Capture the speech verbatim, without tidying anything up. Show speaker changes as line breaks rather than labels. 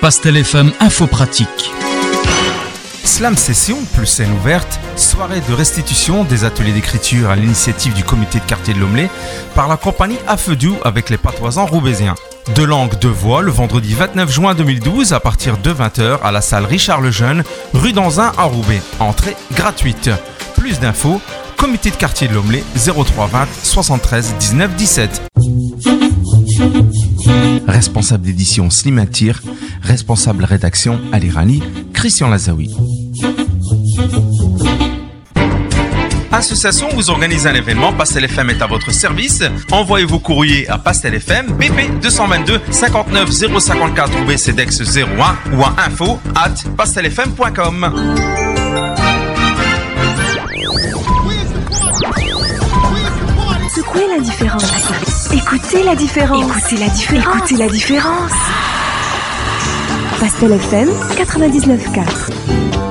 Pastel F M Info Pratique.
Slam Session plus scène ouverte, soirée de restitution des ateliers d'écriture à l'initiative du comité de quartier de Lomelé par la compagnie Afeudou avec les patoisans roubaisiens. Deux langues, deux voix, le vendredi vingt-neuf juin deux mille douze à partir de vingt heures à la salle Richard Lejeune, rue d'Anzin à Roubaix. Entrée gratuite. Plus d'infos, comité de quartier de Lomelé zéro trois vingt soixante-treize dix-neuf dix-sept. Responsable d'édition Slimatir, responsable rédaction Ali Rani, Christian Lazaoui. Association vous organise un événement, Pastel F M est à votre service. Envoyez vos courriers à Pastel F M, B P deux cent vingt-deux cinquante-neuf zéro cinquante-quatre Roubaix Cedex zéro un ou à info arobase pastelfm point com.
Secouez la différence. Écoutez la différence. Écoutez la différence. Écoutez la différence. Pastel F M quatre-vingt-dix-neuf virgule quatre.